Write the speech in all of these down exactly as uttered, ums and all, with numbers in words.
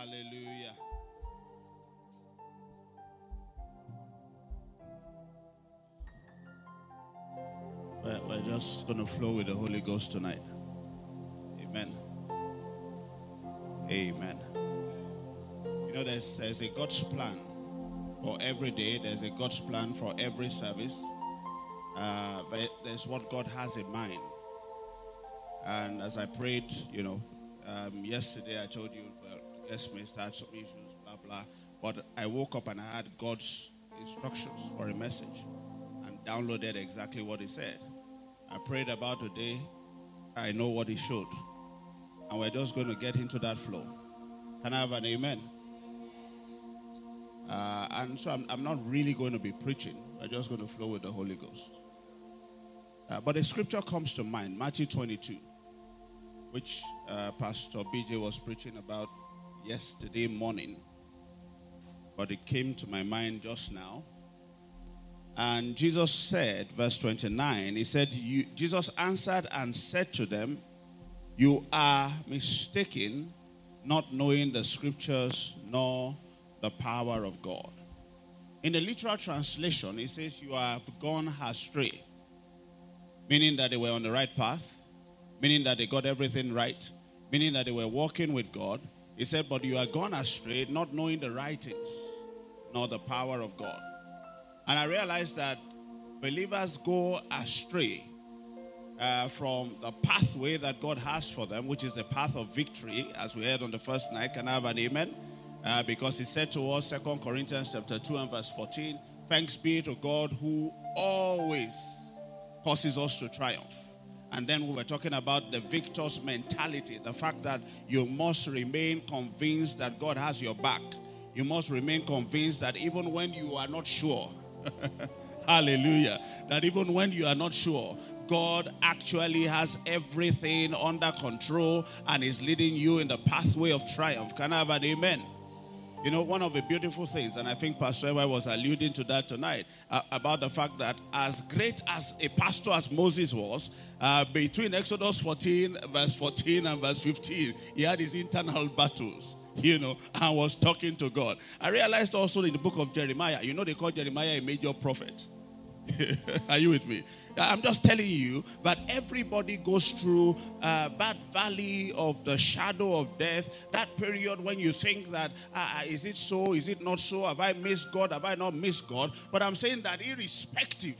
Hallelujah. We're, we're just going to flow with the Holy Ghost tonight. Amen. Amen. You know, there's, there's a God's plan for every day. There's a God's plan for every service. Uh, but there's what God has in mind. And as I prayed, you know, um, yesterday I told you, well, guest may start some issues, blah, blah. But I woke up and I had God's instructions for a message and downloaded exactly what he said. I prayed about today. I know what he showed. And we're just going to get into that flow. Can I have an amen? Uh, and so I'm, I'm not really going to be preaching. We're just going to flow with the Holy Ghost. Uh, but a scripture comes to mind, Matthew twenty-two, which uh, Pastor B J was preaching about yesterday morning. But it came to my mind just now. And Jesus said, verse twenty-nine, he said, you, Jesus answered and said to them, you are mistaken, not knowing the scriptures nor the power of God. In the literal translation, it says, you have gone astray. Meaning that they were on the right path. Meaning that they got everything right. Meaning that they were walking with God. He said, but you are gone astray, not knowing the writings, nor the power of God. And I realized that believers go astray uh, from the pathway that God has for them, which is the path of victory, as we heard on the first night. Can I have an amen? Uh, because he said to us, Second Corinthians chapter two and verse fourteen, thanks be to God who always causes us to triumph. And then we were talking about the victor's mentality, the fact that you must remain convinced that God has your back. You must remain convinced that even when you are not sure, hallelujah, that even when you are not sure, God actually has everything under control and is leading you in the pathway of triumph. Can I have an amen? You know, one of the beautiful things, and I think Pastor Ewa was alluding to that tonight, uh, about the fact that as great as a pastor as Moses was, uh, between Exodus fourteen, verse fourteen and verse fifteen, he had his internal battles, you know, and was talking to God. I realized also in the book of Jeremiah, you know, they call Jeremiah a major prophet. Are you with me? I'm just telling you that everybody goes through uh, that valley of the shadow of death, that period when you think that, uh, is it so, is it not so, have I missed God, have I not missed God? But I'm saying that irrespective,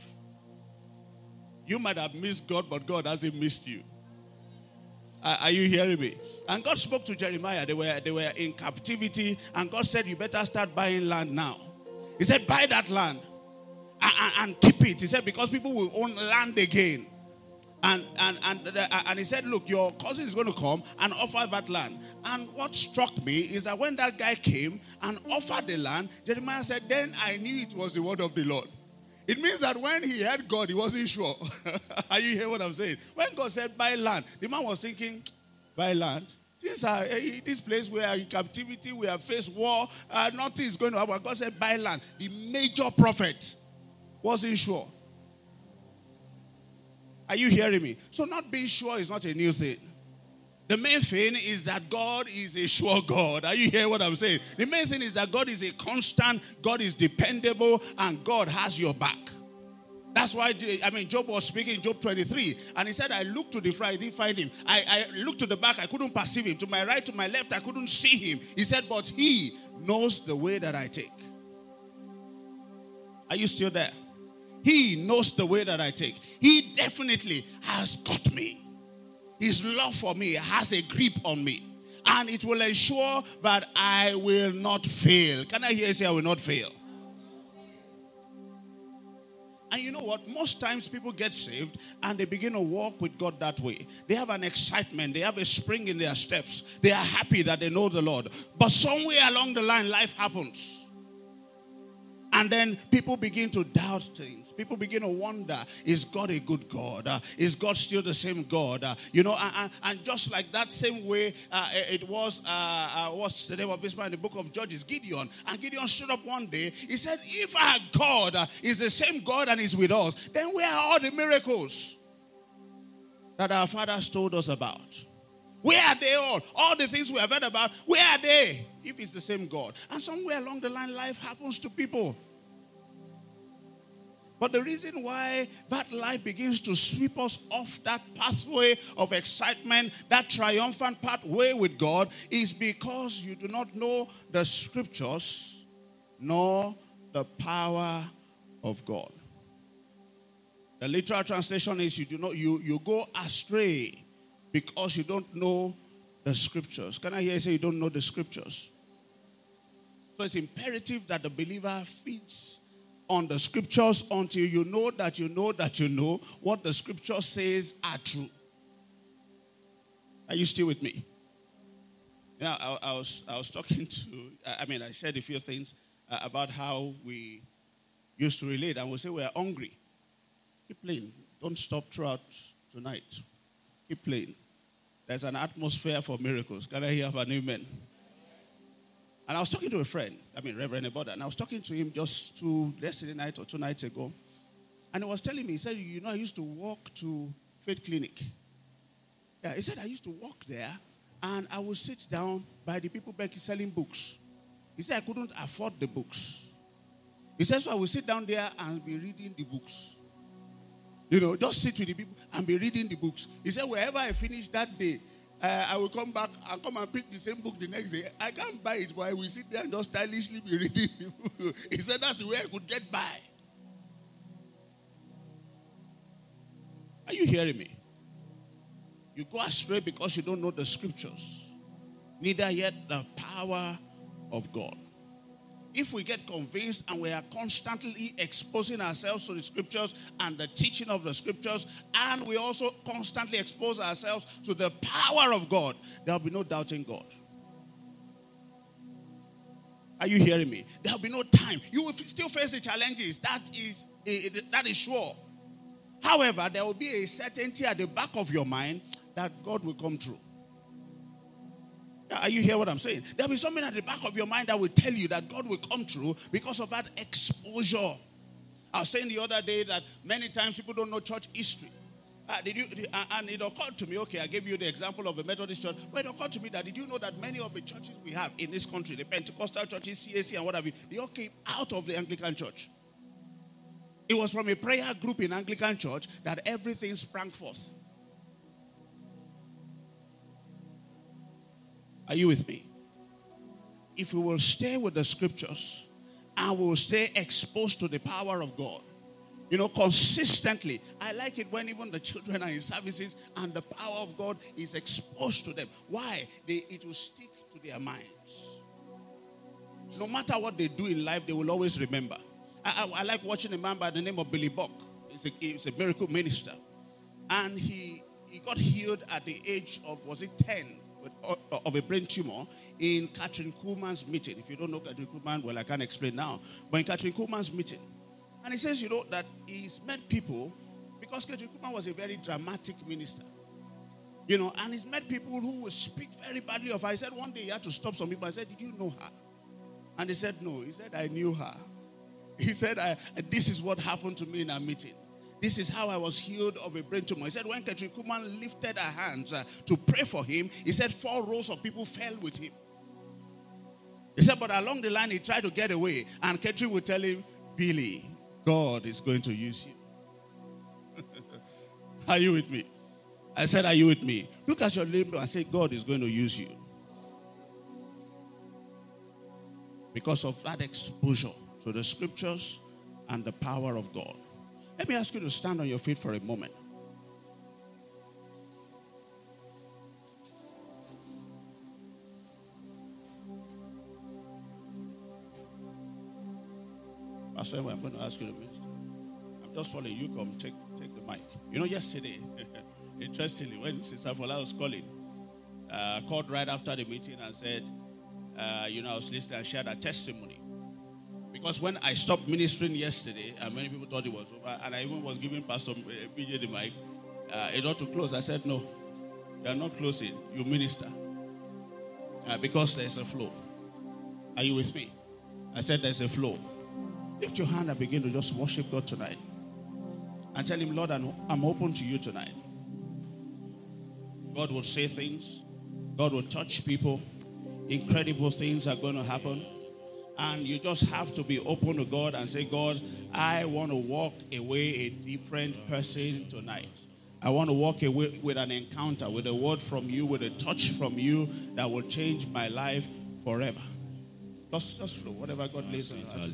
you might have missed God, but God hasn't missed you. Uh, are you hearing me? And God spoke to Jeremiah. They were, they were in captivity, and God said, you better start buying land now. He said, buy that land. And, and keep it. He said, because people will own land again. And and and, and he said, look, your cousin is going to come and offer that land. And what struck me is that when that guy came and offered the land, Jeremiah said, then I knew it was the word of the Lord. It means that when he heard God, he wasn't sure. Are you hearing what I'm saying? When God said, buy land, the man was thinking, buy land? This, are, this place we are in captivity, we have faced war, uh, nothing is going to happen. God said, buy land. The major prophet wasn't sure. Are you hearing me? So not being sure is not a new thing. The main thing is that God is a sure God. Are you hearing what I'm saying? The main thing is that God is a constant, God is dependable, and God has your back. That's why, I mean, Job was speaking in Job twenty-three, and he said, I looked to the front, I didn't find him. I, I looked to the back, I couldn't perceive him. To my right, to my left, I couldn't see him. He said, but he knows the way that I take. Are you still there? He knows the way that I take. He definitely has got me. His love for me has a grip on me. And it will ensure that I will not fail. Can I hear you say I will not fail? And you know what? Most times people get saved and they begin to walk with God that way. They have an excitement. They have a spring in their steps. They are happy that they know the Lord. But somewhere along the line, life happens. And then people begin to doubt things. People begin to wonder, is God a good God? Uh, is God still the same God? Uh, you know, and, and just like that same way uh, it was, uh, uh, what's the name of this man in the book of Judges? Gideon. And Gideon stood up one day. He said, if our God uh, is the same God and is with us, then where are all the miracles that our fathers told us about? Where are they all? All the things we have heard about, where are they? If it's the same God. And somewhere along the line, life happens to people. But the reason why that life begins to sweep us off that pathway of excitement, that triumphant pathway with God, is because you do not know the scriptures nor the power of God. The literal translation is you do not you, you go astray because you don't know the scriptures. Can I hear you say you don't know the scriptures? So it's imperative that the believer feeds on the scriptures until you know that you know that you know what the scripture says are true. Are you still with me? Yeah, I, I was I was talking to, I mean, I shared a few things uh, about how we used to relate, and we say we are hungry. Keep playing. Don't stop throughout tonight. Keep playing. There's an atmosphere for miracles. Can I hear an amen? And I was talking to a friend, I mean, Reverend Eboda, and I was talking to him just two, yesterday night or two nights ago. And he was telling me, he said, you know, I used to walk to Faith Clinic. Yeah, he said, I used to walk there, and I would sit down by the people back selling books. He said, I couldn't afford the books. He said, so I would sit down there and be reading the books. You know, just sit with the people and be reading the books. He said, wherever I finish that day, Uh, I will come back and come and pick the same book the next day. I can't buy it, but I will sit there and just stylishly be reading the book. He said that's the way I could get by. Are you hearing me? You go astray because you don't know the scriptures, neither yet the power of God. If we get convinced and we are constantly exposing ourselves to the scriptures and the teaching of the scriptures, and we also constantly expose ourselves to the power of God, there will be no doubting God. Are you hearing me? There will be no time. You will still face the challenges. That is, that is sure. However, there will be a certainty at the back of your mind that God will come through. Are you hearing what I'm saying? There will be something at the back of your mind that will tell you that God will come through because of that exposure. I was saying the other day that many times people don't know church history. Uh, did you? Uh, and it occurred to me, okay, I gave you the example of a Methodist church, but it occurred to me that did you know that many of the churches we have in this country, the Pentecostal churches, C A C and what have you, they all came out of the Anglican church. It was from a prayer group in Anglican church that everything sprang forth. Are you with me? If we will stay with the scriptures and we will stay exposed to the power of God, you know, consistently. I like it when even the children are in services and the power of God is exposed to them. Why? They, it will stick to their minds. No matter what they do in life, they will always remember. I, I, I like watching a man by the name of Billy Buck. He's a, he's a miracle minister. And he, he got healed at the age of, was it ten? Of a brain tumor in Catherine Kuhlman's meeting. If you don't know Catherine Kuhlman, well, I can't explain now. But in Catherine Kuhlman's meeting. And he says, you know, that he's met people, because Catherine Kuhlman was a very dramatic minister. You know, and he's met people who will speak very badly of her. He said one day he had to stop some people. I said, did you know her? And they said, no. He said, I knew her. He said, I, this is what happened to me in our meeting. This is how I was healed of a brain tumor. He said when Catherine Kuhlman lifted her hands uh, to pray for him, he said four rows of people fell with him. He said, but along the line, he tried to get away. And Catherine would tell him, Billy, God is going to use you. Are you with me? I said, are you with me? Look at your neighbor and say, God is going to use you. Because of that exposure to the scriptures and the power of God. Let me ask you to stand on your feet for a moment. Pastor, I'm going to ask you to minister. I'm just following you. Come, take, take the mic. You know, yesterday, interestingly, when Sister Fola was calling, uh, called right after the meeting and said, uh, you know, I was listening and shared a testimony. Because when I stopped ministering yesterday, and many people thought it was over, and I even was giving Pastor B J the mic, uh, it ought to close. I said, no, you are not closing. You minister. Uh, because there's a flow. Are you with me? I said there's a flow. Lift your hand and begin to just worship God tonight. And tell him, Lord, I'm open to you tonight. God will say things. God will touch people. Incredible things are going to happen. And you just have to be open to God and say, God, I want to walk away a different person tonight. I want to walk away with an encounter, with a word from you, with a touch from you that will change my life forever. Just, just flow, whatever God lays on your heart.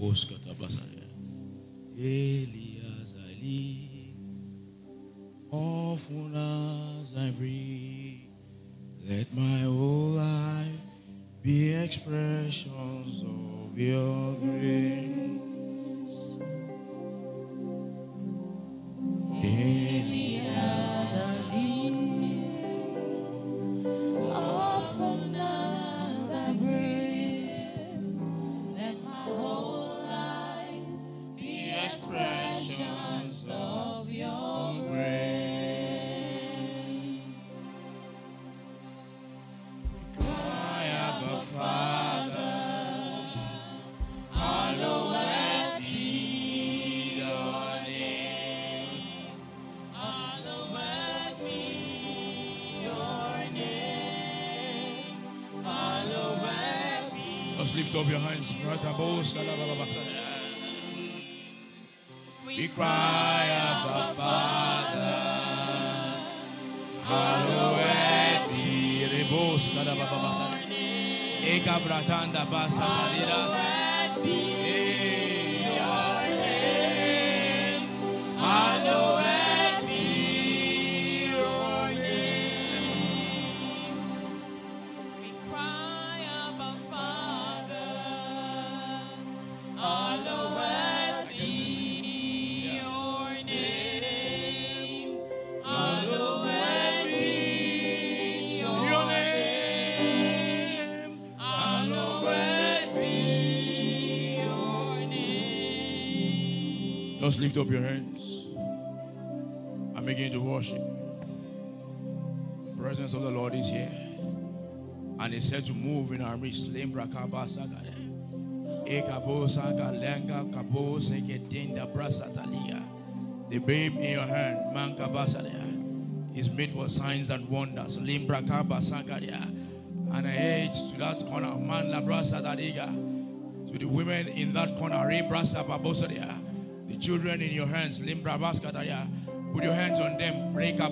Often as I breathe, let my whole life be expressions of your grace. Daily as I live, often as I breathe, let my whole life be expressions of your grace. Lift up your hands, brother. We cry, Abba Father, hallowed be Rebos Kadababa. Eka Bratanda Basatalira. Hallowed be your name. Hallowed be your name. We cry, Abba Father. Hallowed be your name. Hallowed be your name. Hallowed be your name. Just lift up your hands and begin to worship. The presence of the Lord is here. And He said to move in our midst. The babe in your hand, is made for signs and wonders. And I ate to that corner, man to the women in that corner, the children in your hands, put your hands on them.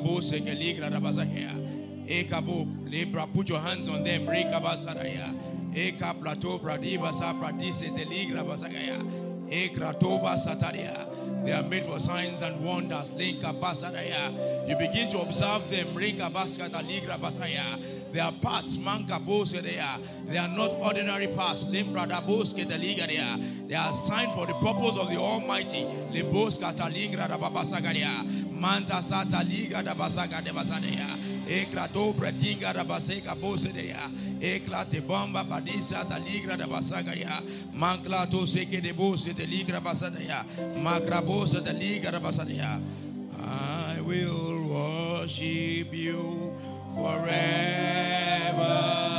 Put your hands on them. Eka plateau pradiva sa pradise teligra basagaya. Ekratoba sataria. They are made for signs and wonders. Linka basadaya. You begin to observe them. Rika baskata ligra basaya. They are parts. Manka bosedaya. They are not ordinary parts. Limbrada boske teligaya. They are signed for the purpose of the Almighty. Liboskata ligra babasagaria. Manta sata liga da basaga de basadaya. Ekrato pretinga da baseka bosedaya. Eklate bomba badisa ta ligra da basagaria. Manklato seke de bose te ligra basadaya. Makrabosa te ligra basadaya. I will worship you forever.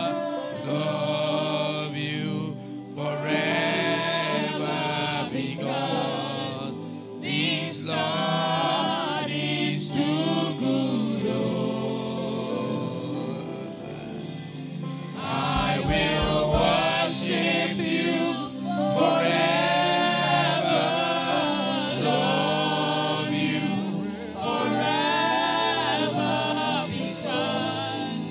Love you forever because this Lord is too good. I will worship you forever, love you forever, because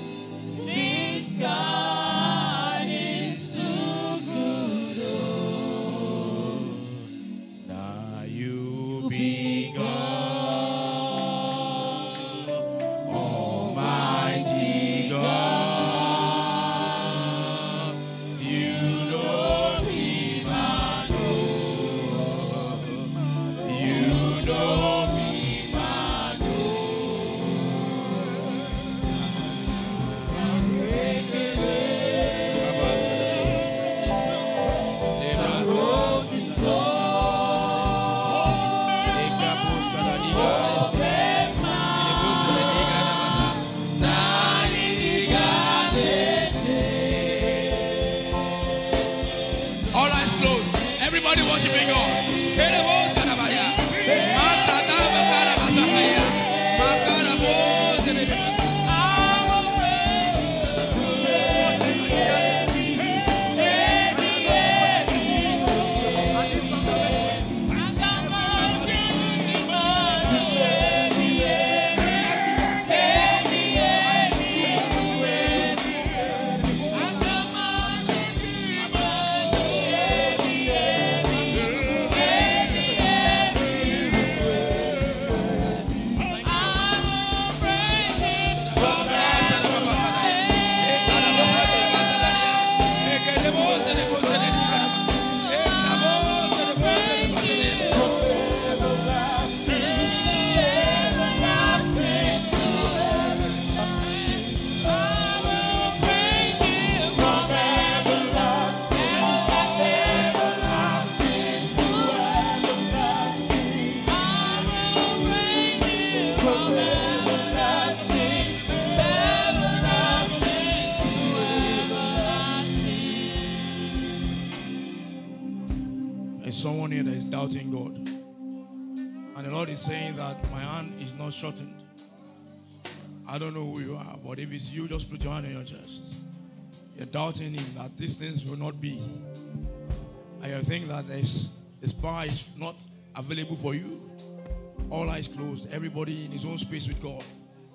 anyone here that is doubting God? And the Lord is saying that my hand is not shortened. I don't know who you are, but if it's you, just put your hand on your chest. You're doubting Him that these things will not be. And you think that this, this power is not available for you. All eyes closed. Everybody in his own space with God.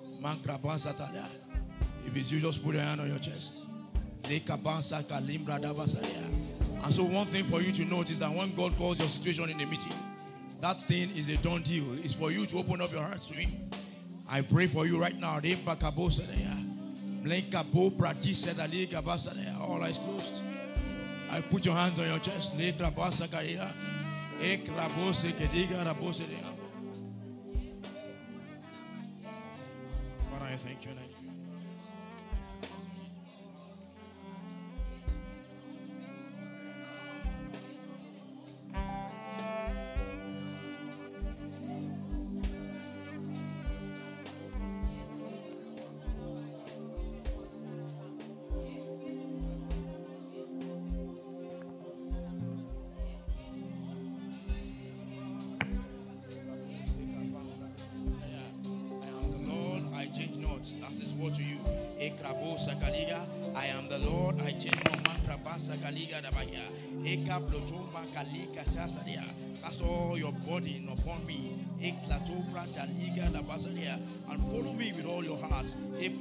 If it's you, just put your hand on your chest. And so one thing for you to note is that when God calls your situation in a meeting, that thing is a done deal. It's for you to open up your heart to Him. I pray for you right now. All eyes closed. I put your hands on your chest. Father, I thank you. That's His word to you. I am the Lord, I change no man. Cast all your burden upon me. And follow me with all your hearts.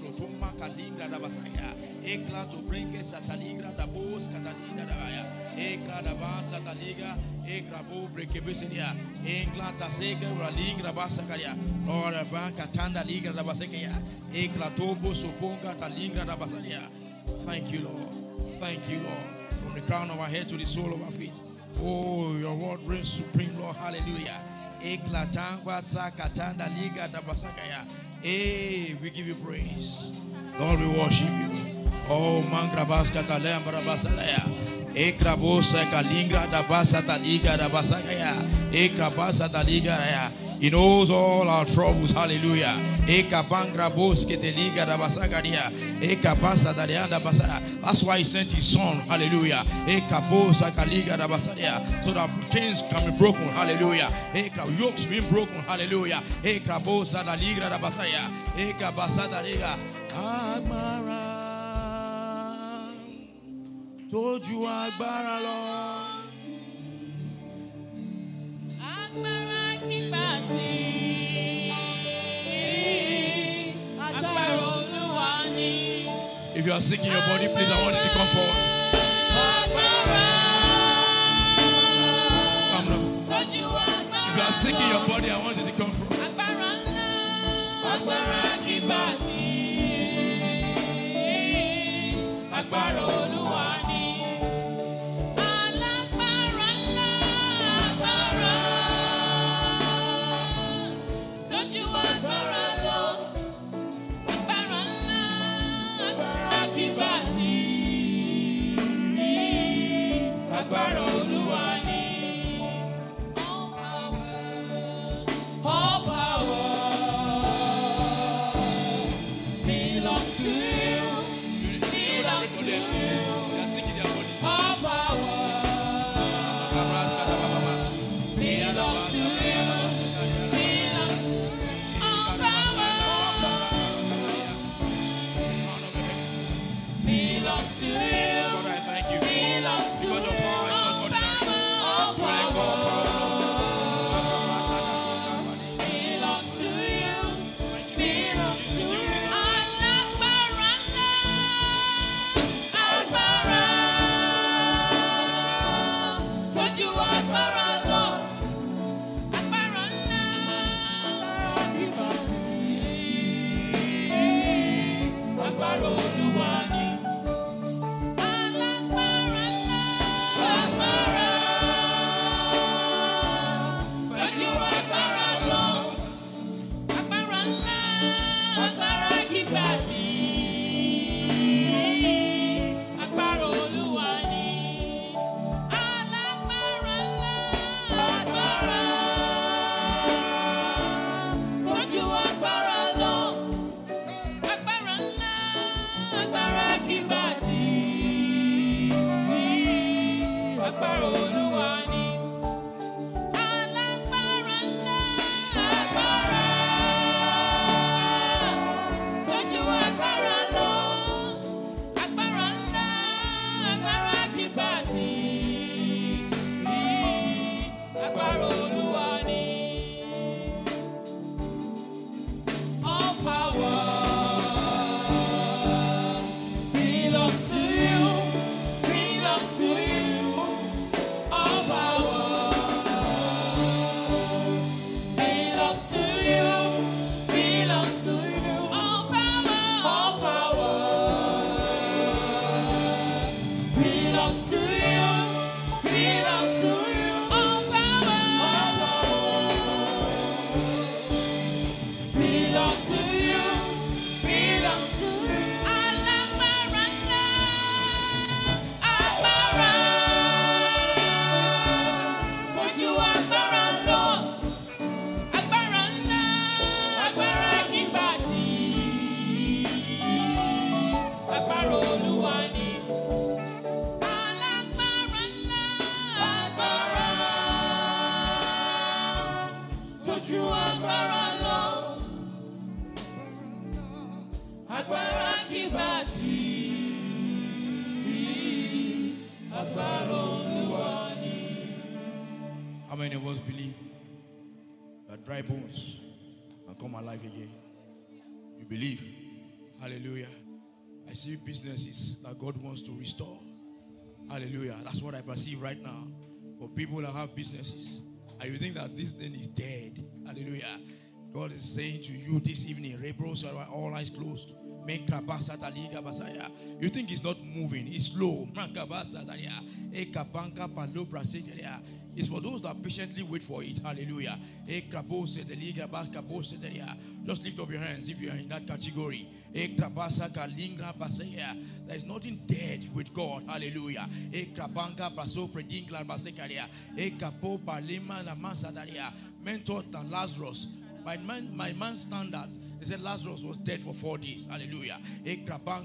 Thank you, Lord. Thank you, Lord. From the crown of our head to the sole of our feet. Oh, your word reigns supreme, Lord. Hallelujah. Hey, we give you praise. Lord, we worship you. Oh, mangrabas catalem barabasalaya. Ekrabosa kalingra da basa taliga da basagaya. Ekrabasa taliga ya. He knows all our troubles. Hallelujah. That's why He sent His Son. Hallelujah. So that chains can be broken. Hallelujah. Yokes be broken. Hallelujah. Told you Agbára Lord. Agbára kibati. Agbára Olúwa ni. If you are sick in your body, please, I want you to come forward. Come now. If you are sick in your body, I want you to come forward. Agbára ńlá. Agbára kibati. Agbára Olúwa ni. Belongs to you. agbára kíbàtì, agbára Olúwa ni. How many of us believe that dry bones can come alive again? You believe? Hallelujah. I see businesses that God wants to restore. Hallelujah. That's what I perceive right now. For people that have businesses, and you think that this thing is dead. Hallelujah. God is saying to you this evening, Rebros are all eyes closed. You think it's not moving, it's slow. It's for those that patiently wait for it. Hallelujah. Just lift up your hands if you are in that category. There is nothing dead with God. Hallelujah. Mentor than Lazarus. By man, my man's standard, they said Lazarus was dead for four days. Hallelujah. And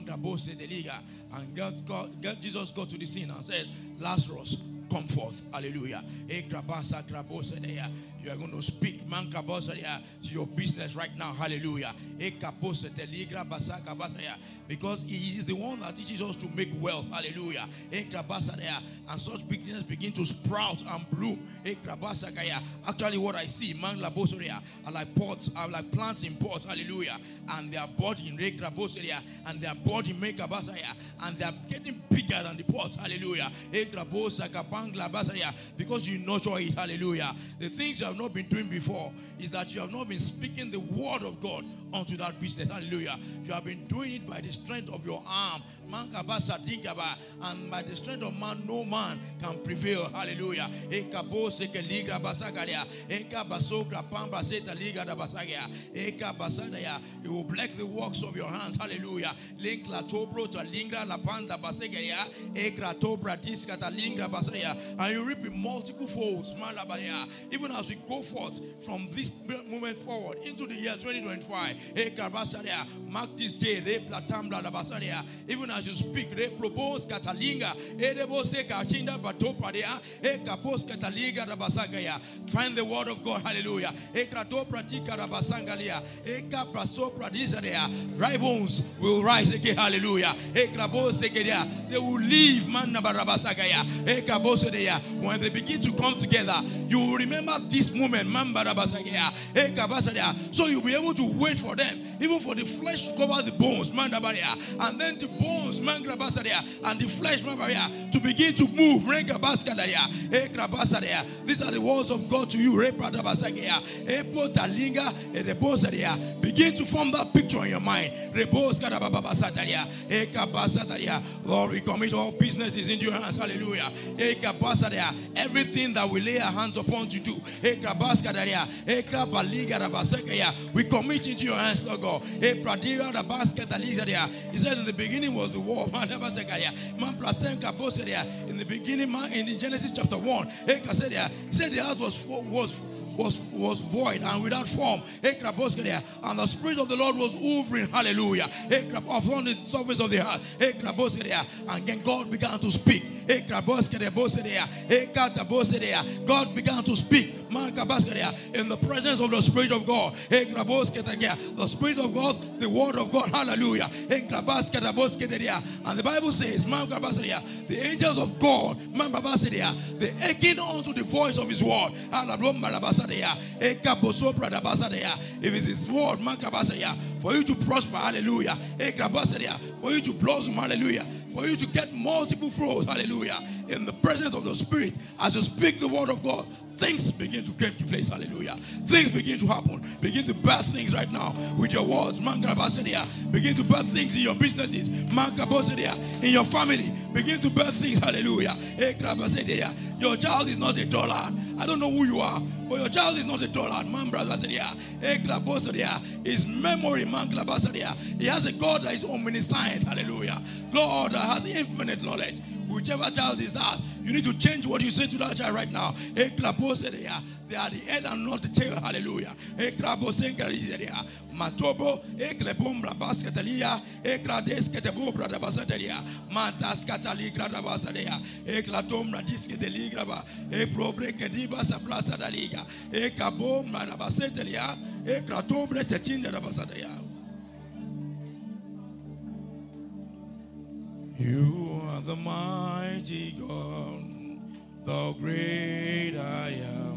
God, God, God, Jesus got to the scene and said, Lazarus, come forth. Hallelujah. You are going to speak to your business right now. Hallelujah. Because he is the one that teaches us to make wealth. Hallelujah. And such business begin to sprout and bloom. Actually, what I see, man, are like pots, are like plants in pots. Hallelujah. And they are budding, and they are budding, and they are getting bigger than the pots. Hallelujah. Because you nurture it. Hallelujah. The things you have not been doing before is that you have not been speaking the word of God onto that business. Hallelujah. You have been doing it by the strength of your arm. And by the strength of man, no man can prevail. Hallelujah. You will bless the works of your hands. Hallelujah. And you reap in multiple folds. Even as we go forth from this moment forward into the year twenty twenty-five, mark this day. Even as you speak, propose Catalinga, find the word of God. Hallelujah. Dry bones will rise again. Hallelujah. They will leave. When they begin to come together, you will remember this moment. So you'll be able to wait for them, even for the flesh to cover the bones, and then the bones and the flesh to begin to move. These are the words of God to you. Begin to form that picture in your mind. Lord, we commit all businesses into your hands. Hallelujah. Everything that we lay our hands upon to do, we commit into your hands, Lord God. He said in the beginning was the word. In the beginning, in Genesis chapter one, he said the earth was was was was void and without form, and the Spirit of the Lord was hovering, hallelujah, upon the surface of the earth, and then God began to speak. God began to speak in the presence of the Spirit of God. The Spirit of God, the Word of God, hallelujah. And the Bible says, the angels of God, they aching unto the voice of His word. If it's His word, for you to prosper, hallelujah, for you to blossom, hallelujah, for you to get multiple fruits, hallelujah, in the presence of the Spirit, as you speak the word of God, things begin to get to place, hallelujah. Things begin to happen. Begin to birth things right now with your words. Begin to birth things in your businesses. In your family. Begin to birth things, hallelujah. Your child is not a dullard. I don't know who you are, but your child is not a dullard. His memory, he has a God that is omniscient, hallelujah. Lord, that has infinite knowledge. Whichever child is that, you need to change what you say to that child right now. They are the head and not the tail. Hallelujah. Matobo, Eklebum, Rabaskatalia, Ekrades, Ketebo, Bradabasadelia, Matas Catali, Gradabasadea, Eklatom, Radiske de Ligraba, Eprobre, Kedibas, Abrasa da Liga, Ekabom, Manabasetelia, Ekratobre, Tetin, Rabasadea. You are the mighty God, the great I am.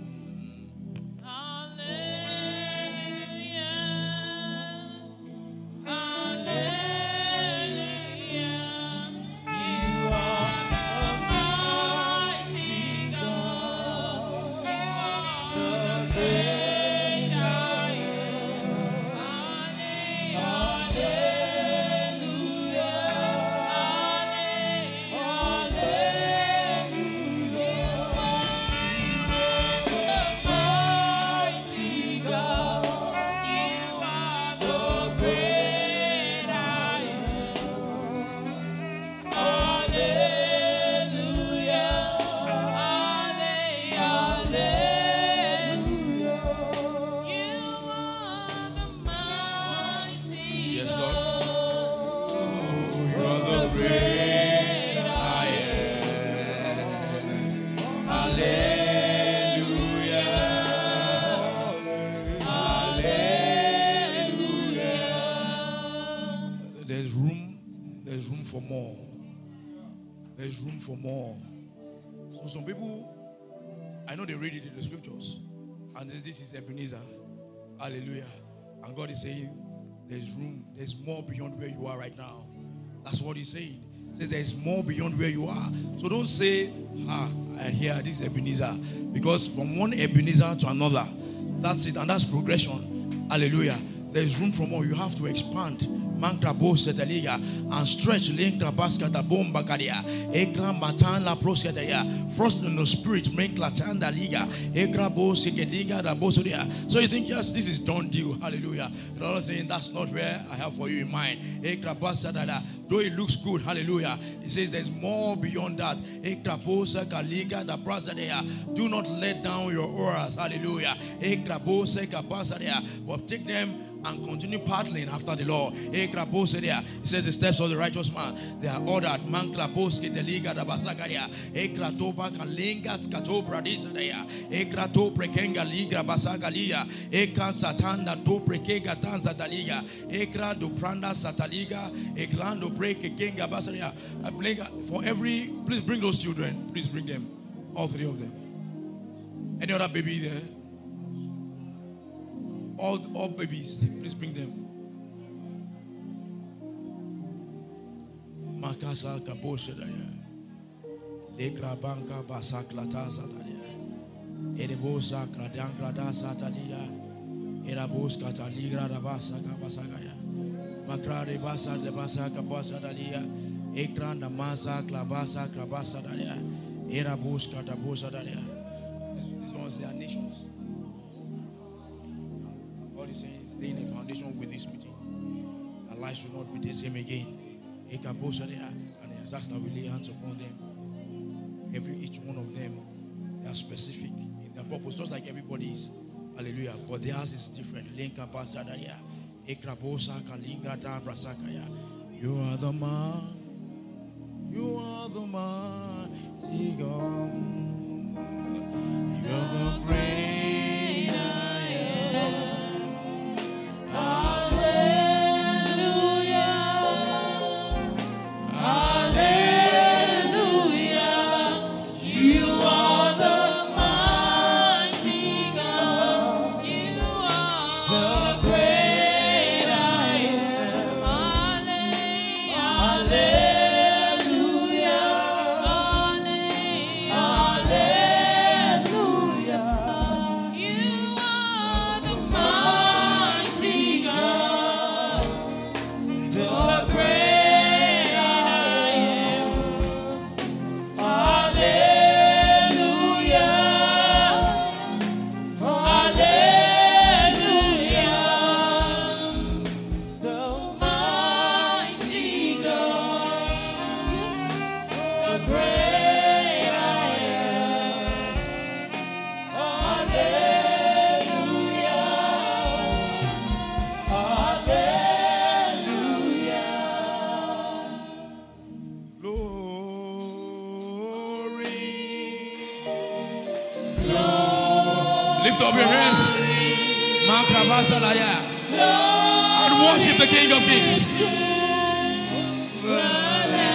For more. So some people, I know they read it in the scriptures, and this is Ebenezer. Hallelujah. And God is saying, there's room, there's more beyond where you are right now. That's what he's saying. He says there's more beyond where you are. So don't say, ah, I hear this is Ebenezer. Because from one Ebenezer to another, that's it, and that's progression. Hallelujah. There's room for more. You have to expand. And stretch link the basket the bomba caria egra matan la prosketeria frost in the spirit make la tanda liga egra bo sekediga da bosodia. So you think yes, this is done deal. Hallelujah. The Lord is saying that's not where I have for you in mind. Egra basada, though it looks good, hallelujah. He says there's more beyond that. Egra bosa kaliga da brasadea. Do not let down your auras, hallelujah. Egra bosa kabasadea. But take them and continue paddling after the Lord. He says the steps of the righteous man, they are ordered. Manklaboske deliga da basakaria. Ekratoba kalingas kato bradisadea. Ekrato prekenga liga basagalia. Eka satanda to prekega danza daliga. Ekra do pranda sataliga. Eklando break kenga basaria. For every, please bring those children. Please bring them. All three of them. Any other baby there? All, all babies, please bring them. Makasa kaboshadaya. Lekra banka basaklata satalia. Erebosa kradankrada satalia. Erabos kataligra rabasa kabasagaya. Makrade basa de basa kabasadalia. Ekran namasa klabasa klabasadalia. Erabos katabosadalia. These ones, they are nations. Saying is laying a foundation with this meeting. Our lives will not be the same again. And he has asked that we lay hands upon them. Every each one of them, they are specific in their purpose, just like everybody's. Hallelujah. But theirs is different. You are the man. You are the man. You are the great. Lift up your hands. And worship the King of Kings.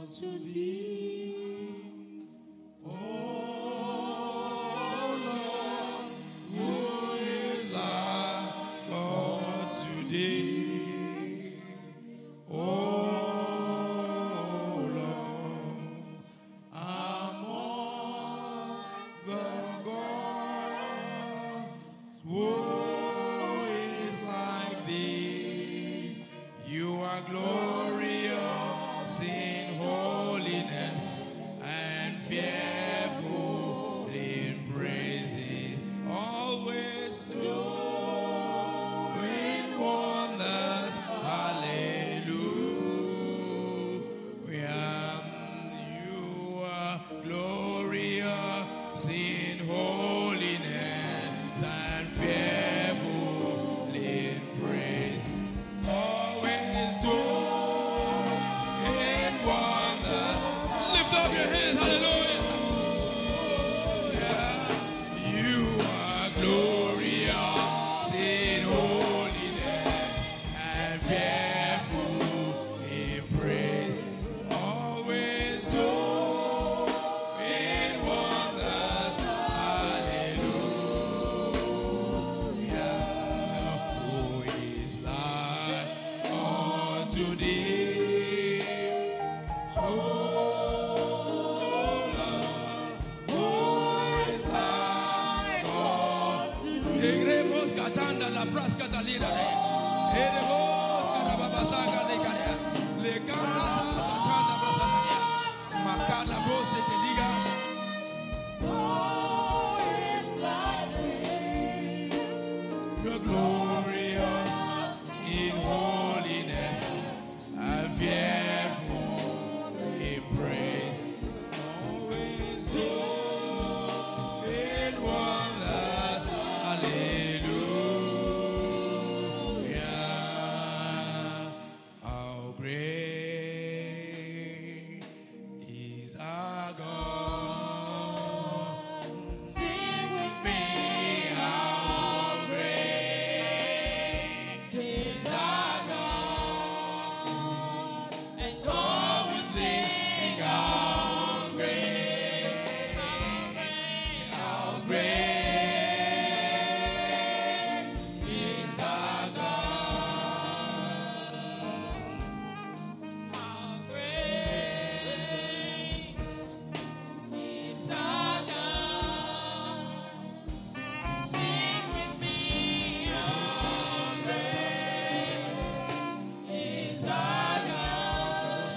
unto thee. Oh Lord, who is like unto thee? Oh Lord, among the gods, who is like thee? You are glorious in holiness and fearful in praises, always doing wonders. Hallelujah. You are glorious in holiness and fearful in praise, always doing wonders. Lift up your hands, hallelujah. Yeah. You are glorious in holiness and fearful in praise, always doing wonders. Hallelujah. Who is like unto thee? Oh Lord, who is like unto thee? Egremos katanda la praska talida de. Edemos karababasaka lekarea. Lekanda ta katanda brasataria. Makala brose te liga. You're glorious in holiness and fearful in praise, always doing wonders. Hallelujah. How great is our God. Sing with me, how great is our God. And God will sing, how great, how great is our God. how great is our God. Sing with me, how great is our God.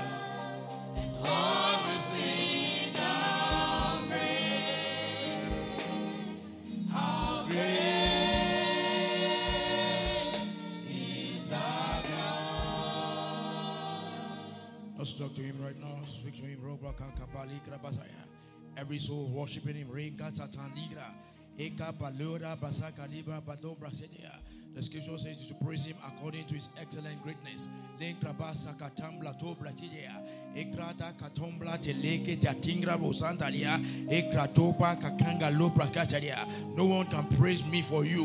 God will sing, how great, how great is our God. Let's talk to him right now. Speak to him. Every soul worshiping him. The scripture says to praise him according to his excellent greatness. No one can praise me for you.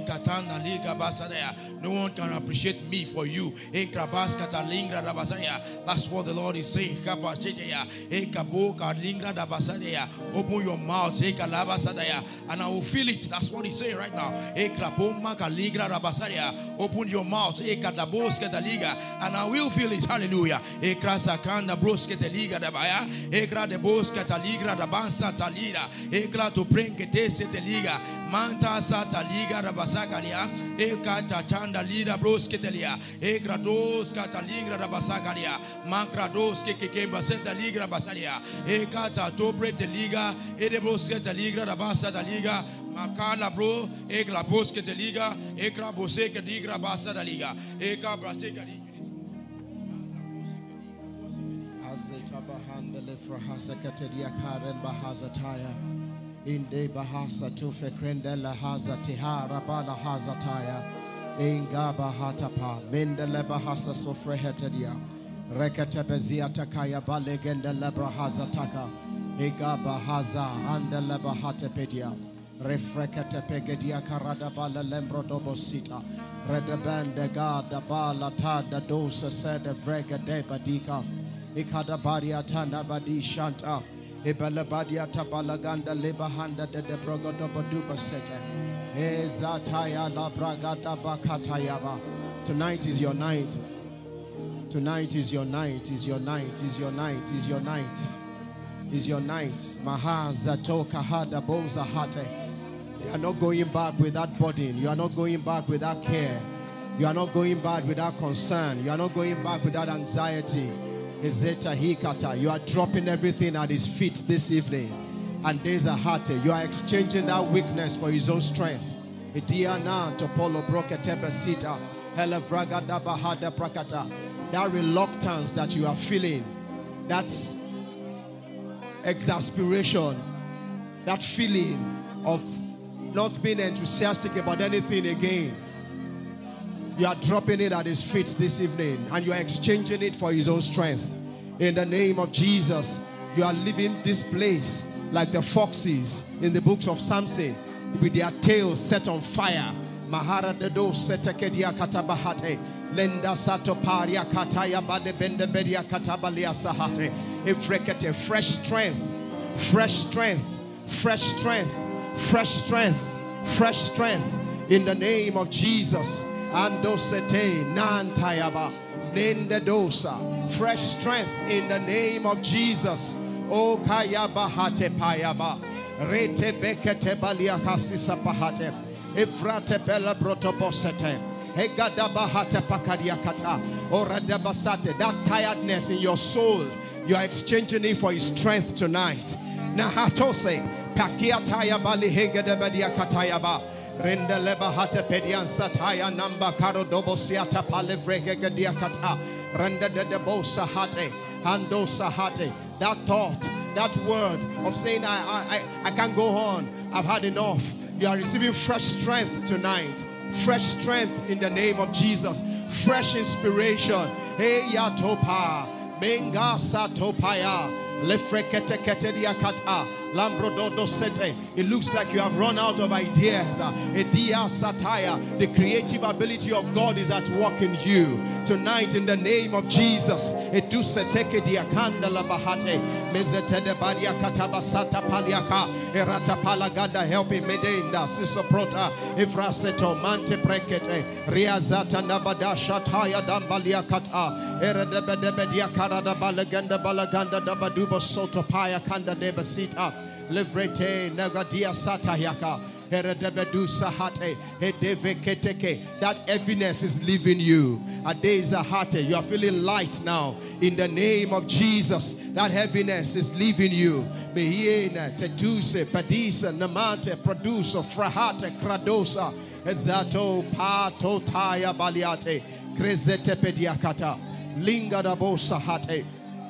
No one can appreciate me for you. That's what the Lord is saying. Open your mouth and I will feel it. That's what he's saying right now. Open your mouth and I will feel it. Hallelujah. To bring Manta sata liga rabasakaria, eka tatanda lida brosketelia, ekra dos katalingra rabasakaria, makra dos kekemba seta liga basaria, eka tatobre te liga, ede brosketa liga rabasata liga, makala bro, ekla broskete liga, ekra boseka liga basata liga, eka braseka liga. Azetabahandele frahazakatedia karemba hazataya. Inde bahasa tufe krendela haza tihara bala hazataya. Ingaba hatapa mendele bahasa sofrehetedia. Rekatebezia takaya balegende lebra hazataka. Igaba haza andele bahatepedia. Refrekete pegedia karada bala lembro dobosita. Redebende gada bala tada dosa sede vrega de badika. Ikadabaria Tanabadi Shanta. Ebalabadia Tabalaganda Lebahanda de Brogodobaduba Sete. Ezataya La Bragada Bakatayaba. Tonight is your night. Tonight is your night, is your night, is your night, is your night, is your night. Maha Zato Kahada Boza Hate. You are not going back with that burden. You are not going back with that care. You are not going back with that concern. You are not going back with that anxiety. Ezeta Hikata. You are dropping everything at his feet this evening. And there's a heart. You are exchanging that weakness for his own strength. Idiana Topolo Broketebe Sita. Hele Vragada Bahada Prakata. That reluctance that you are feeling, that exasperation, that feeling of not being enthusiastic about anything again. You are dropping it at his feet this evening and you are exchanging it for his own strength. In the name of Jesus, you are leaving this place like the foxes in the books of Samson with their tails set on fire. Mahara dedo setekedia katabahate. Lenda sato paria kataya bade bende bedia katabalia sahate. Ifrekete, fresh strength, fresh strength, fresh strength, fresh strength, fresh strength in the name of Jesus. Ando sete nan tayaba nende dosa, fresh strength in the name of Jesus. O kayaba hate payaba rete bekete balia kasisa pahate ifrate bela brotobosete. That tiredness in your soul, you are exchanging it for his strength tonight. Nahatose pakiataya bali hegedebedia katayaba rendeleba hate pedian sataya namba karo dobosiata palevregedia kata rende de debosa hate hando sahate. That thought, that word of saying I I I can't go on, I've had enough. You are receiving fresh strength tonight. Fresh strength in the name of Jesus. Fresh inspiration. Hey yatopa. Menga satopaya. Lefrekete ketedia kata. Lambrododo sete. It looks like you have run out of ideas. Edia sataya. The creative ability of God is at work in you. Tonight in the name of Jesus. Edu seteke diakanda la bahate. Mezete de badia katabasata paliaka. Erata palaganda helping medenda. Sisoprota. Ifraseto mante prekete. Riazata nabada shataya dambalia kata. Eredebedebe diakarada balaganda balaganda dabaduba soto paya kanda debasita. Levrete nagadia satayaka. That heaviness is leaving you. Adezahate, you are feeling light now. In the name of Jesus, that heaviness is leaving you. Mehiena, tetuse, padisa, namante, producer, frahate, kradosa, ezato, pato, taya, baliate, krezete pediakata, lingadabo sahate.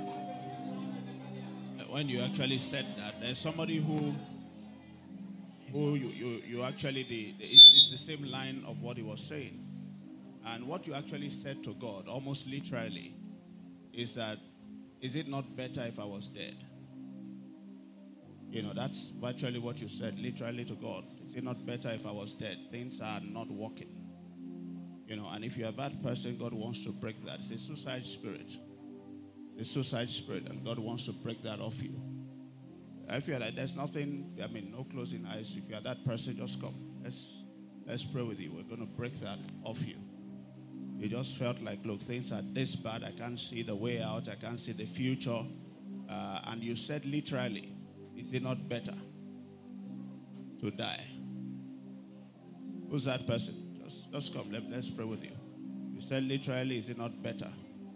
When you actually said that, there's somebody who who you, you, you actually, the, the, it's the same line of what he was saying. And what you actually said to God, almost literally, is that, is it not better if I was dead? You know, that's virtually what you said, literally to God. Is it not better if I was dead? Things are not working. You know, and if you're a bad person, God wants to break that. It's a suicide spirit. It's a suicide spirit, and God wants to break that off you. I feel like there's nothing, I mean, no closing eyes. If you're that person, just come. Let's let's pray with you. We're going to break that off you. You just felt like, look, things are this bad. I can't see the way out. I can't see the future. Uh, and you said literally, is it not better to die? Who's that person? Just, just come. Let, let's pray with you. You said literally, is it not better?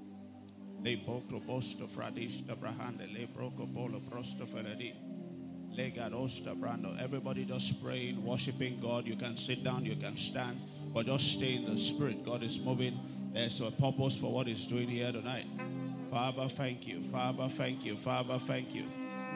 Everybody just praying, worshiping God. You can sit down, you can stand, but just stay in the spirit. God is moving. There's a purpose for what He's doing here tonight. Father, thank you. Father, thank you. Father, thank you.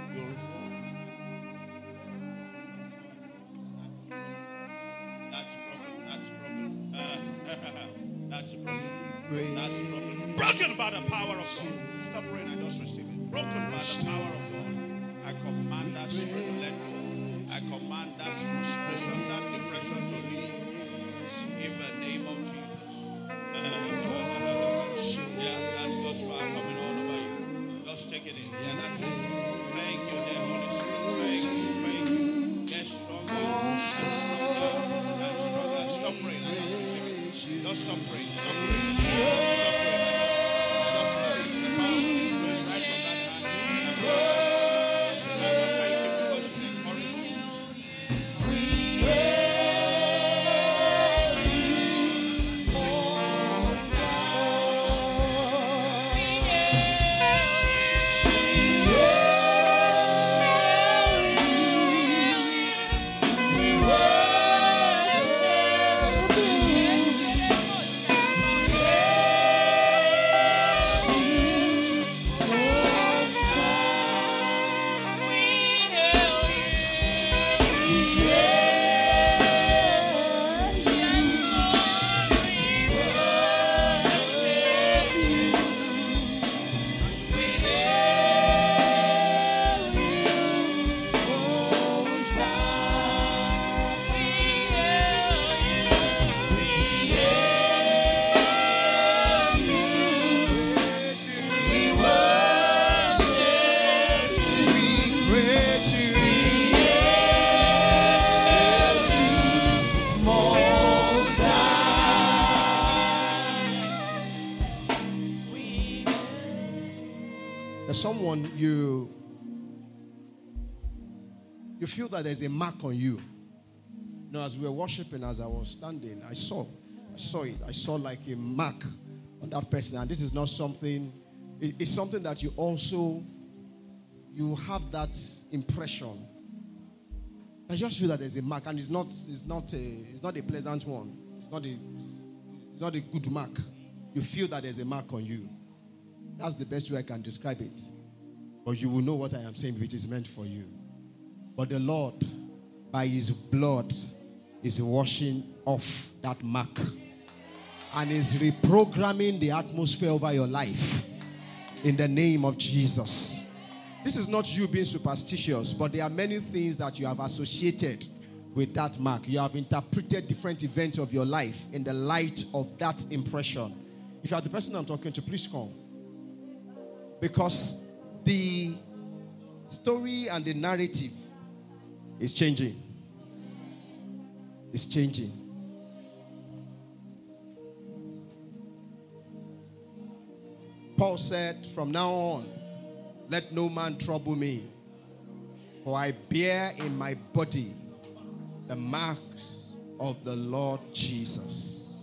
That's broken. That's broken. Uh, that's broken. That's broken. Broken by the power of God. Stop praying and just receive it. Broken by the power of God. I command that spirit to let go. I command that frustration, that depression to leave. In the name of Jesus. Uh, yeah, that's God's power coming all over you. There's someone you you feel that there's a mark on you. You know, as we were worshiping, as I was standing, I saw, I saw it. I saw like a mark on that person. And this is not something, it- it's something that you also, you have that impression. I just feel that there's a mark, and it's not, it's not a, it's not a pleasant one. It's not a, it's not a good mark. You feel that there's a mark on you. That's the best way I can describe it. But you will know what I am saying if it is meant for you. But the Lord, by His blood, is washing off that mark and is reprogramming the atmosphere over your life in the name of Jesus. This is not you being superstitious, but there are many things that you have associated with that mark. You have interpreted different events of your life in the light of that impression. If you are the person I'm talking to, please come. Because the story and the narrative is changing. It's changing. Paul said, from now on, let no man trouble me, for I bear in my body the marks of the Lord Jesus.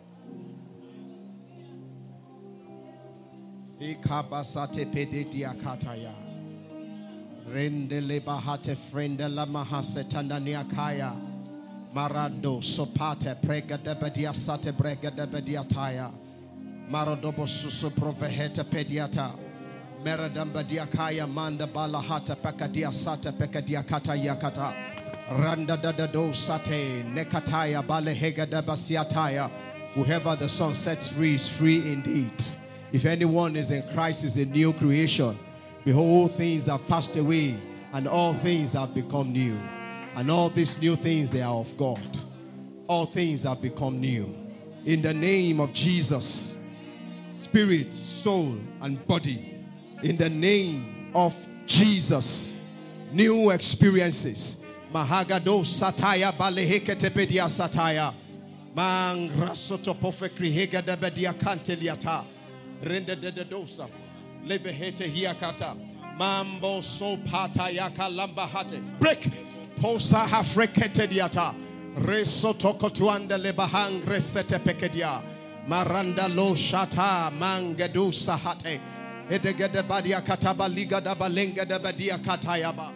Ikabasate pededia kataya. Rendele bahate frendela mahase tandania kaya. Marando sopate prega debedia sate brega debedia taya. Maradobo susu provehete pediata. Meradamba diakaya manda balahata pekadia sate pekadia kata yakata. Randa dadado sate nekataya balehega debasiataya. Whoever the Son sets free is free indeed. If anyone is in Christ, is a new creation. Behold, things have passed away, and all things have become new. And all these new things, they are of God. All things have become new. In the name of Jesus, spirit, soul, and body. In the name of Jesus, new experiences. Mahagado sataya baleheketepedia sataya. Mangrasoto pofekri hega debedia kanteliata. Rende de dosa. Levehete hiakata. Mambo so pata yaka lamba hate. Break. Posa hafrekete diata. Resoto kotuanda lebahang resete pekedia. Maranda lo shata mangedu sahate. Edegede badia kataba liga daba lenga de badia katayaba.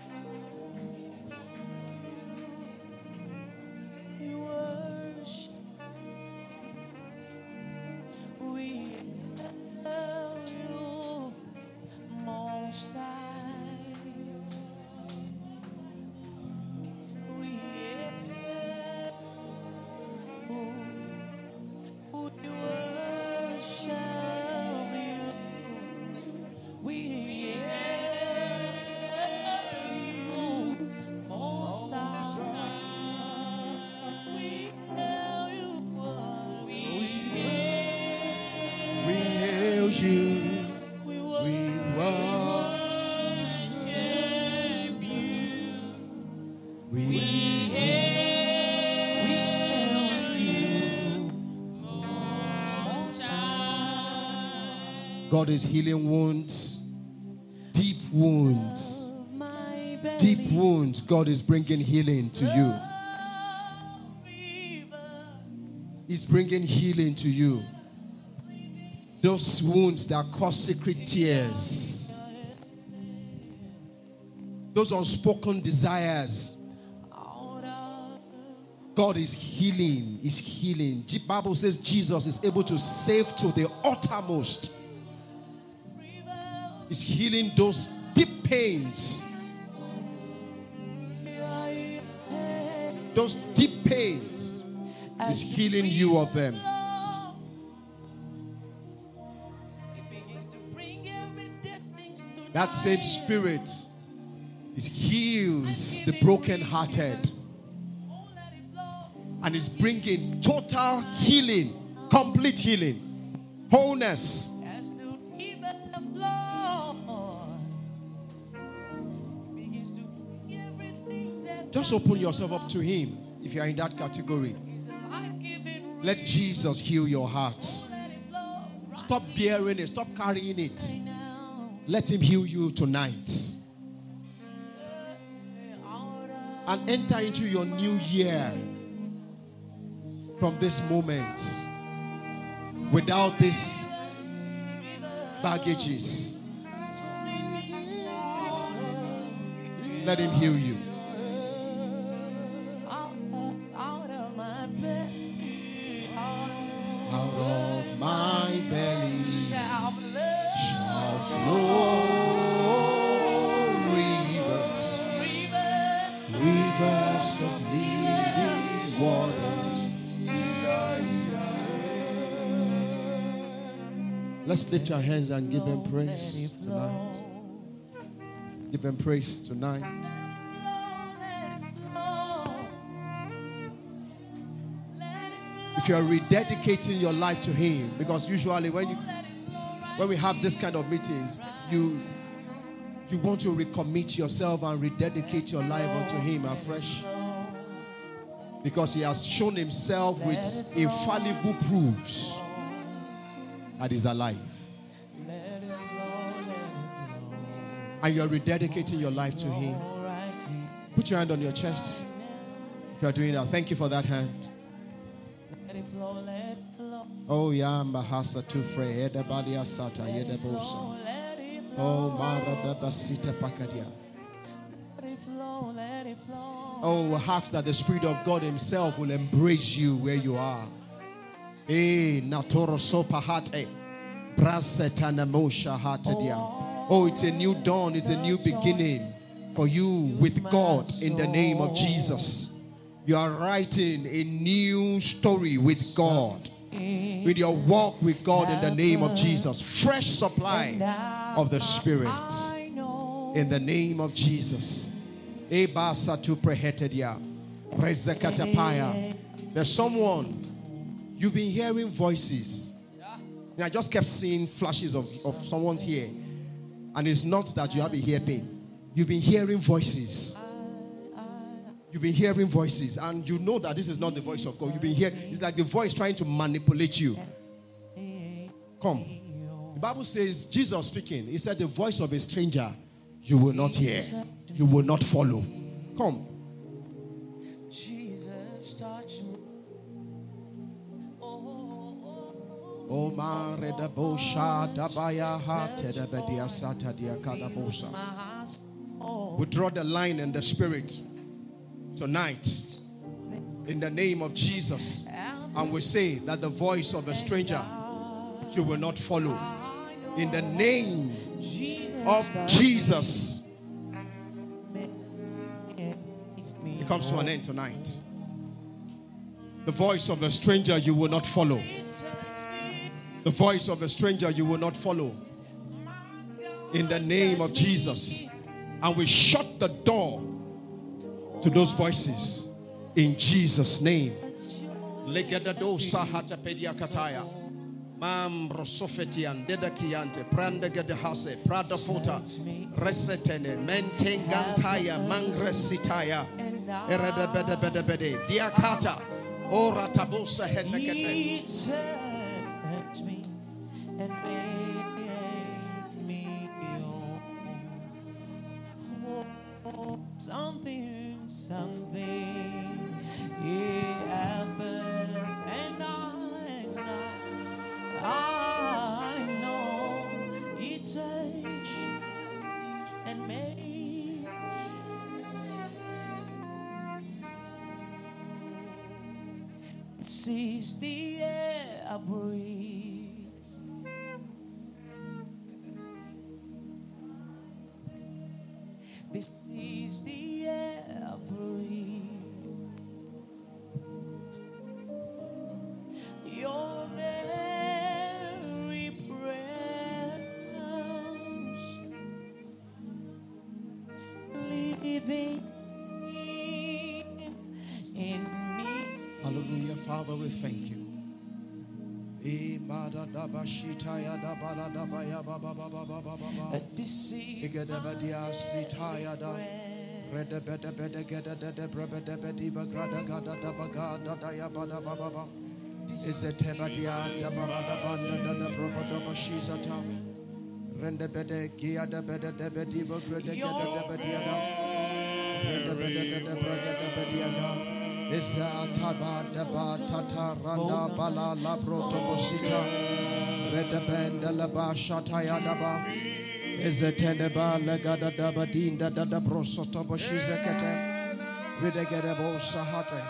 God is healing wounds, deep wounds, deep wounds. God is bringing healing to you. He's bringing healing to you. Those wounds that cause secret tears, those unspoken desires, God is healing, is healing. The Bible says Jesus is able to save to the uttermost. Is healing those deep pains. Those deep pains. Is healing you of them. That same spirit is heals the brokenhearted. And is bringing total healing, complete healing, wholeness. Just open yourself up to Him if you are in that category. Let Jesus heal your heart. Stop bearing it. Stop carrying it. Let him heal you tonight. And enter into your new year from this moment without these baggages. Let him heal you. Out of my belly shall flow rivers, rivers of living waters. Let's lift our hands and give him praise tonight. Give him praise tonight. If you are rededicating your life to him, because usually when you when we have this kind of meetings, you you want to recommit yourself and rededicate your life unto him afresh, because he has shown himself with infallible proofs that he's alive. And you are rededicating your life to him. Put your hand on your chest if you are doing that. Thank you for that hand. Oh, yeah, Mahasa Tufre, Edabalia Sata, Yedebosa. Oh, Mara Basita Pakadia. Oh, ask that the Spirit of God himself will embrace you where you are. Eh, Natoro Sopahate, Brasetana Mosha Hatadia. Oh, it's a new dawn, it's a new beginning for you with God in the name of Jesus. You are writing a new story with God, with your walk with God in the name of Jesus. Fresh supply of the Spirit in the name of Jesus. There's someone, you've been hearing voices. And I just kept seeing flashes of, of someone's here. And it's not that you have a ear pain. You've been hearing voices. You've been hearing voices. And you know that this is not the voice of God. You've been hearing. It's like the voice trying to manipulate you. Come. The Bible says, Jesus speaking, he said, the voice of a stranger you will not hear. You will not follow. Come. Jesus, touch me. Oh, ma reda bosha dabaya ha teda bedia sata dia kadabosa. We draw the line in the spirit tonight in the name of Jesus, and we say that the voice of a stranger you will not follow in the name of Jesus. It comes to an end tonight. The voice of a stranger you will not follow. The voice of a stranger you will not follow in the name of Jesus. And we shut the door to those voices in Jesus' name. Legedado hata pedia kataya. Mam rosofetian dedakiante prandegedehase prada fota resetene mentengantaya mangresitaya ereda bede bede bede diakata ora tabosa hetekete. Touch me and makes me whole. Oh, something, something it happened, and I know, I know it changed and makes. This is the air I breathe. This is the air I breathe. Your very presence living in me. Hallelujah, Father, we thank you. A deceit Rende bede gia da bede de bedi bogrede gia da de bediaga. Rende bede de de braga de bediaga. Isa taba de ba tata randa bala la broto bosita. Rende bende la ba shata ya da ba. Isa tende ba la gada da ba dinda da da brosoto boshize kete. Rede gede bo sahate.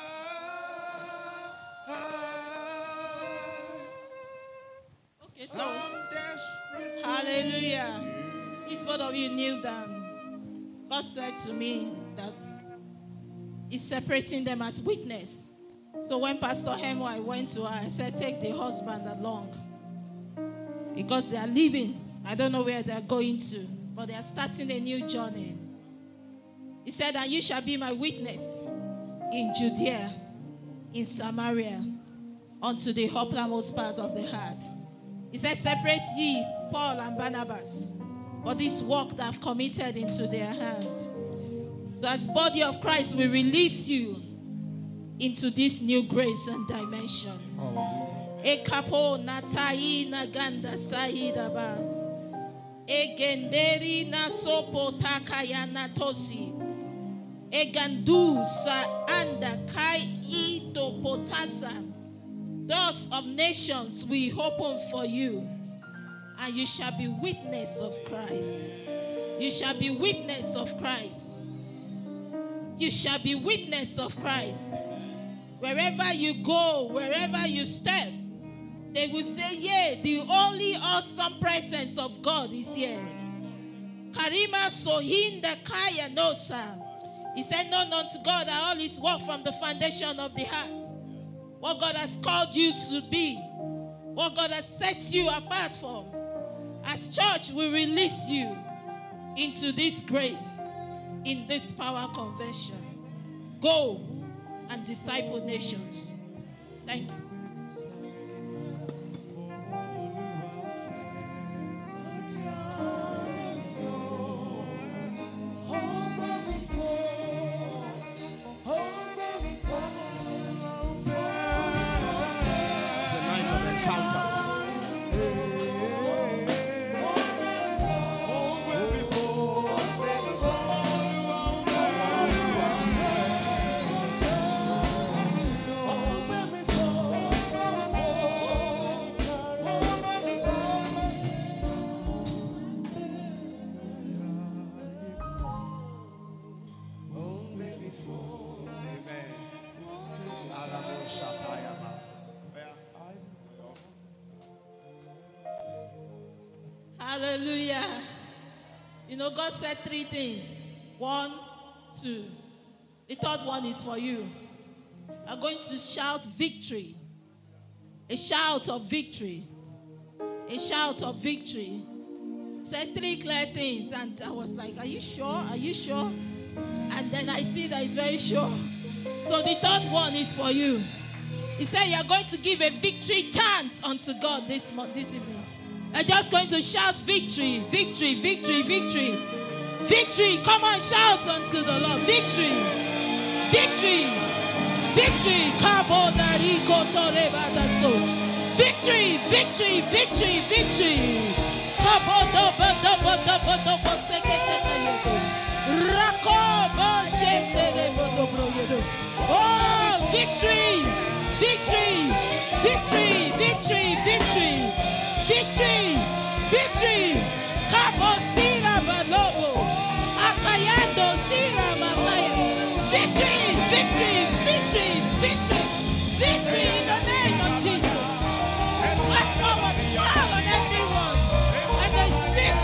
Okay, so hallelujah. Please, both of you kneel down. God said to me that He's separating them as witness. So when Pastor Hemo, I went to her, I said, take the husband along. Because they are leaving. I don't know where they are going to, but they are starting a new journey. He said, and you shall be my witness in Judea, in Samaria, unto the uppermost part of the heart. He said, separate ye Paul and Barnabas for this work that I've committed into their hand. So as body of Christ, we release you into this new grace and dimension. Ekapo natai naganda saidaba. Egenderi na sopo takaya natosi. Egandu sa anda kai ito potasa. Doors of nations we open for you, and you shall be witness of Christ. You shall be witness of Christ. You shall be witness of Christ. Wherever you go, wherever you step, they will say, yeah, the only awesome presence of God is here. Karima sohinda kaya nosa. He said, known unto God that all his work from the foundation of the heart. What God has called you to be. What God has set you apart from. As church, we release you into this grace, in this power convention. Go and disciple nations. Thank you. Hallelujah. You know, God said three things. One, two. The third one is for you. I'm going to shout victory. A shout of victory. A shout of victory. Said three clear things. And I was like, are you sure? Are you sure? And then I see that he's very sure. So the third one is for you. He said you are going to give a victory chant unto God this month, this evening. I'm just going to shout victory, victory, victory, victory. Victory, come on, shout unto the Lord. Victory, victory, victory. Victory, victory, victory, victory. Oh, victory, victory, victory, victory, victory. Victory! Victory! Capo sila balobo. Akayando sila mataya. Victory! Victory! Victory! Victory! Victory in the name of Jesus. Let's go and fall on everyone. And there's victory.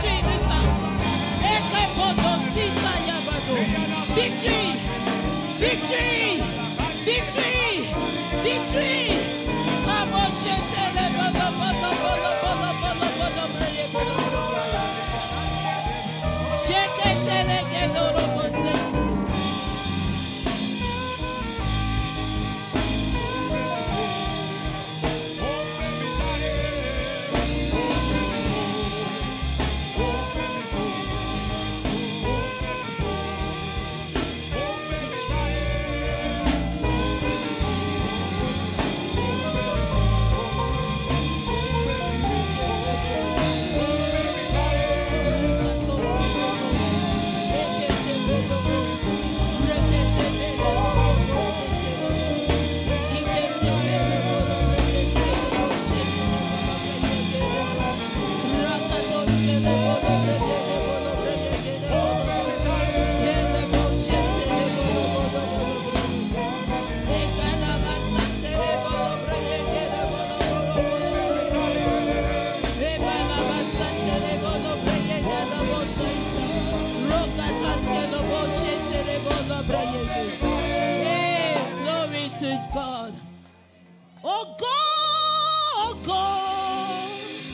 Hey, glory to God. Oh God, oh God.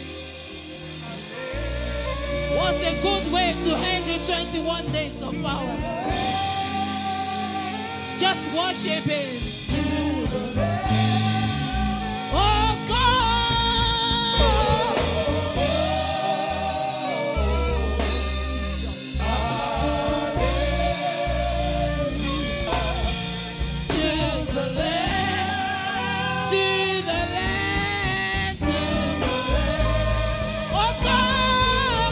What a good way to end the twenty-one days of power. Just worship Him. Oh God. To the land, to the land, to the land. Oh God,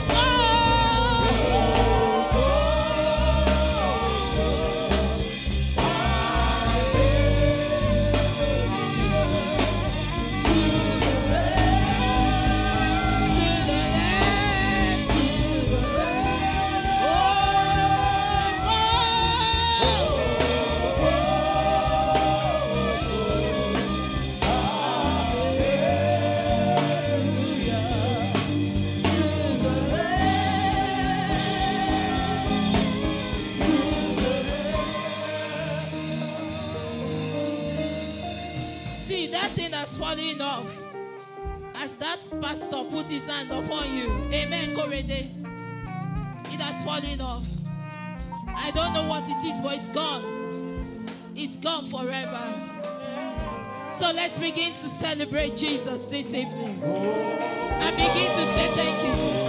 see that thing has fallen off. As that pastor put his hand upon you, amen, Korede. It has fallen off. I don't know what it is, but it's gone. It's gone forever. So let's begin to celebrate Jesus this evening and begin to say thank you to Him.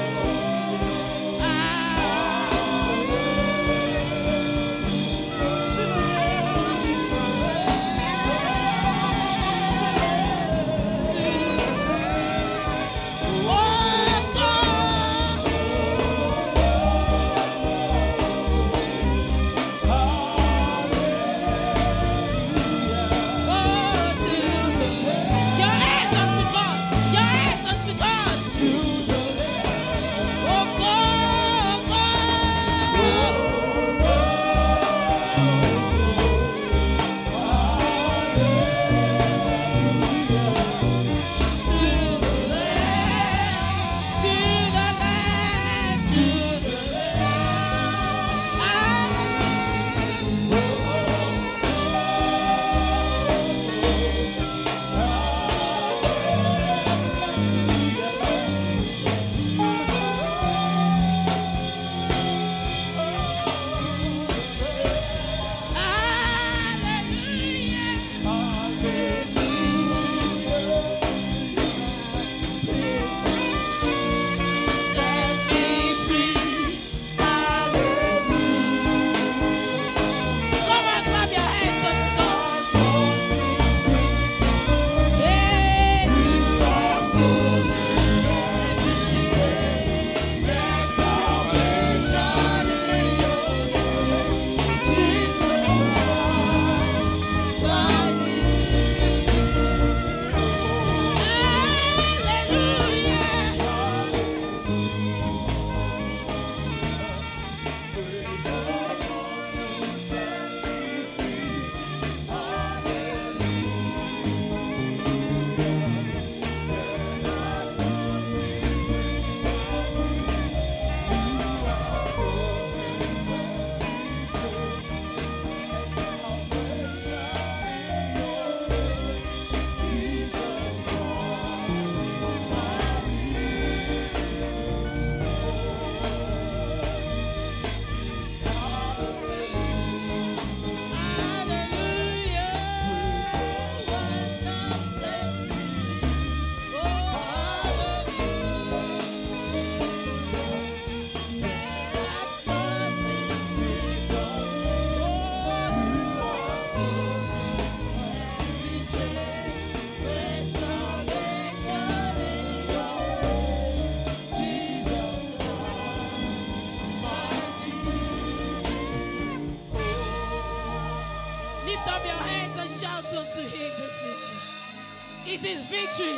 It is victory.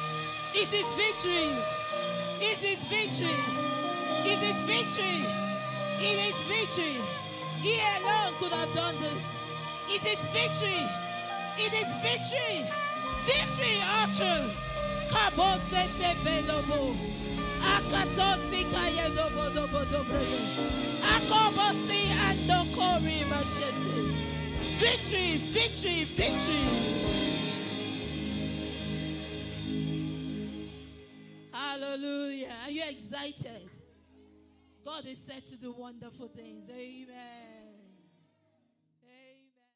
It is victory. It is victory. It is victory. It is victory. He alone could have done this. It is victory. It is victory. Victory, Archer. Kabo sete belobo. Akato si kaye dobo dobo dobo. Akobo si andoko Victory, victory, victory. Hallelujah. Are you excited? God is set to do wonderful things. Amen.